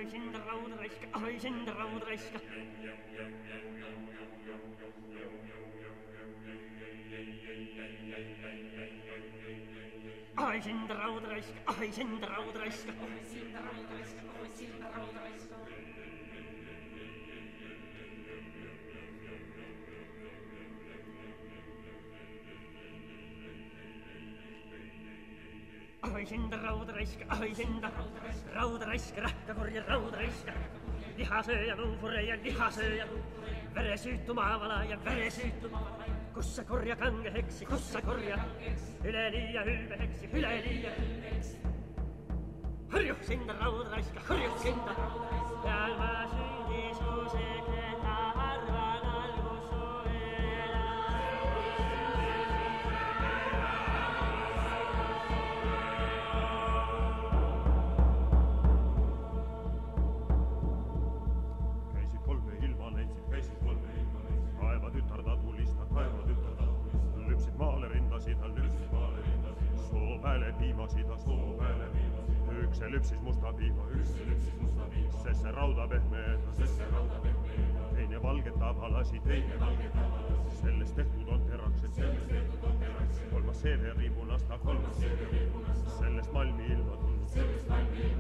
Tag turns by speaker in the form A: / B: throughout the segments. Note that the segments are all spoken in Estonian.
A: Raudaraiska, rahkakorja raudaraiska. Lihasööjä, luufureja, lihasööjä. Veresyyttu maavala ja veresyyttu maavala. Kussa korja kangeheksi, kussa korja. Yleliia hylveheksi, yleliia hylveheksi. Hurjuksinta raudaraiska, hurjuksinta. Jalma synti suuseketa harvan alkusuela.
B: Käisid kolme ilma leidsid, käisid kolme ilma leidsid. Taeva tütarda tulista, taeva tütarda tulista. Lüpsid maale rindasid, lüpsid maale rindasid. Soo pääle piimasid, soo pääle piimasid. Üks se lüpsis musta piima, sest see rauda pehmeeda, teine valgetab alasi, sellest tehtud on teraksed, kolmas seeveri punasta, sellest malmi ilma tulnud.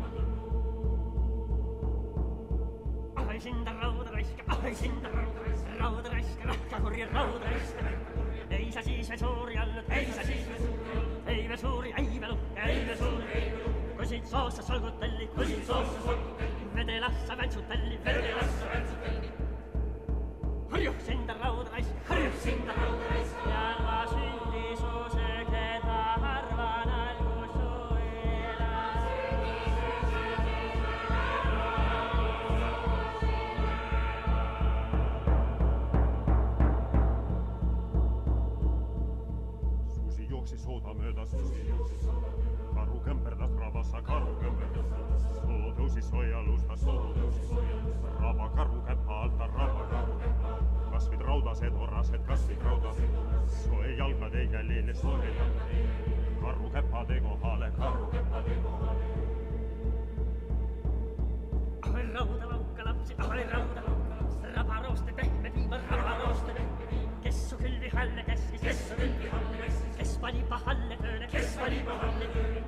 A: Ahaisinda raudaraiska, raudaraiska, rahkakorja raudaraiska. Ei sa siis ve suuri olnud, ei sa siis ve suuri olnud, ei ve suuri, ei ve luhke, ei ve suuri. Kusid soossa solgutelli, vedelassa väntsutelli, Hurjuksinda raudaraiska, jalma synti suuseketa harvan alkusuela.
B: Susi jooksis sooda mööda, karu kõmperdas rabassa, karu kõmperdas. Soo tõusis sojalusta, soo tõusis sojalusta. Raba karu käpa alta, raba karu käpa. Kasvid raudased, orased, kasvid raudased. Soe jalgade jäljele, soe jalgade jäljele. Karu käpade kohale, karu käpade kohale.
A: Ahoi rauda lauka lapsi, ahoi rauda lauka lapsi. Rabarooste pehme piima, rabarooste pehme piima. Kes su külvi halle käskis, kes su külvi halle käskis. Kes pani pahalle tööle, kes pani pahalle tööle.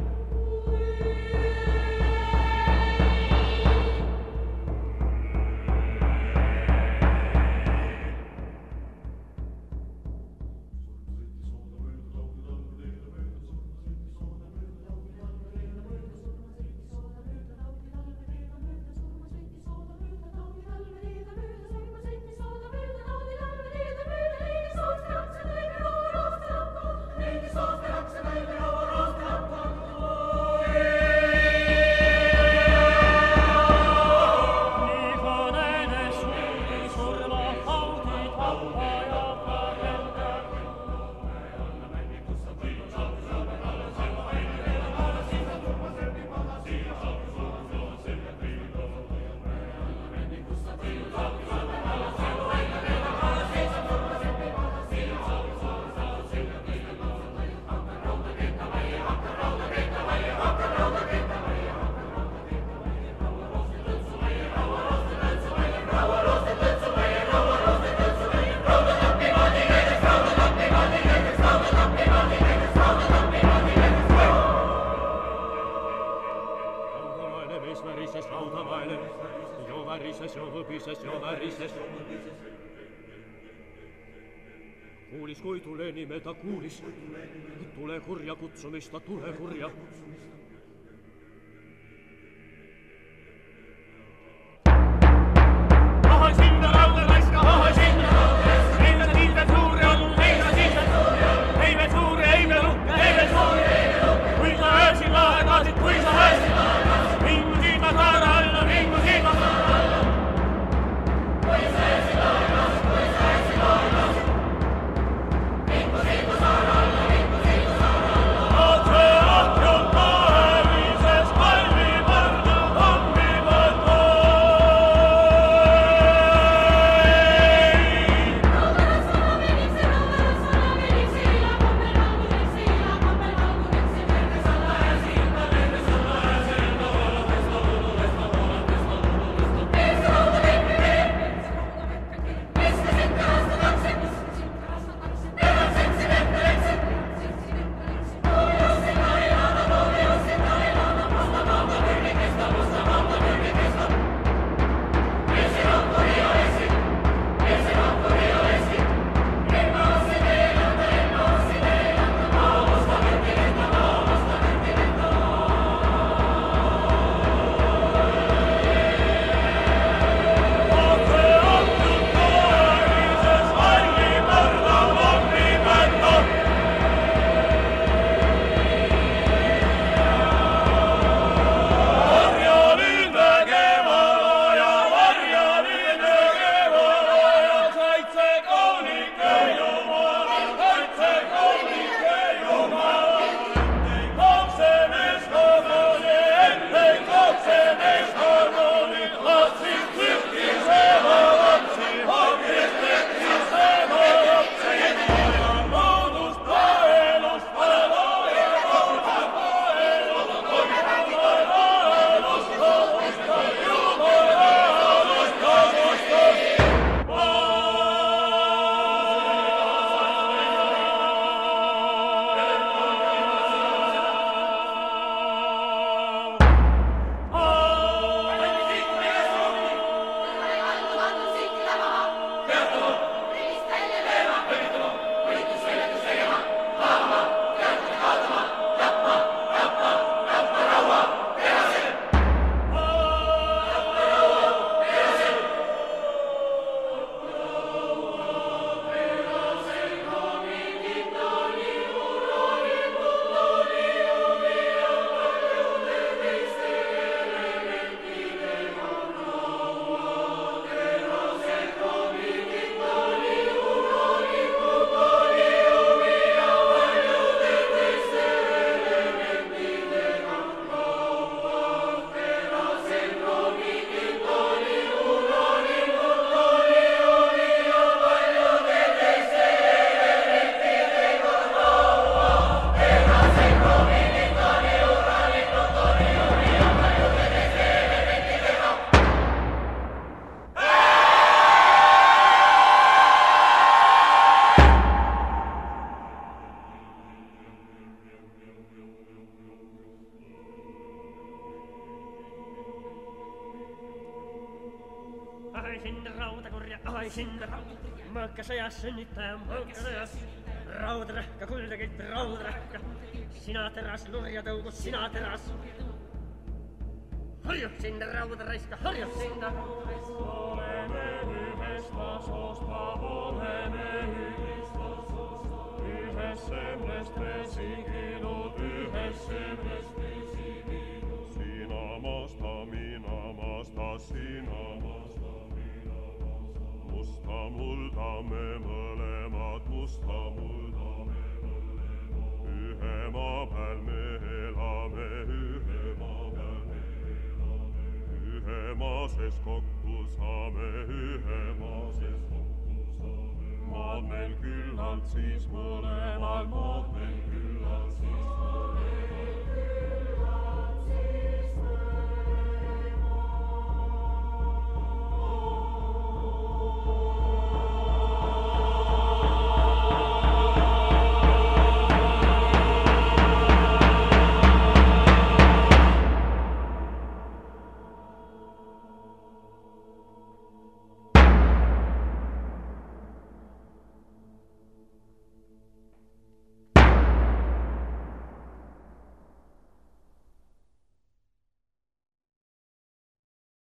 C: Kuulis, kui tule nime ta kuulis. Tule kurja kutsumista, tule kurja. Ahaisinda raudaraiska, ahaisinda raudaraiska. Ei me siltä suuri on, ei me siltä suuri on. Ei me suuri, ei me lukke, ei me suuri, ei me lukke. Kui sa öösin lahenaasid, kui sa öösin lahenaasid. Mingu silma saara alla, mingu silma saara alla. Kui sa öösin lahenaasid, kui sa öösin lahenaasid. Mingu silma saara alla, mingu silma saara alla. Otse ahjolta
A: sind rautakurja, oi sind mõõkasõjas sünnitaja, mõõkasõjas. Raudrahka, kuldakilt, raudrahka. Sina teras, lurja tõugus, sina teras. Harjub sinna, raudaraiska, harjub sinna.
C: Oleme ühest asoost, ma oleme ühes semnest resiginud, ühes semnest resiginud.
B: Sina maasta, mina maasta, sina maasta, mina maasta. Musta mulda me mõlemad, musta mulda me mõlemad. Ühe maa peal me elame, ühe maa peal me elame. Ühe maa sees kokku saame, ühe maa sees kokku saame. Maad meil küllalt siis mõlemal, maad meil küllalt siis mõlemal.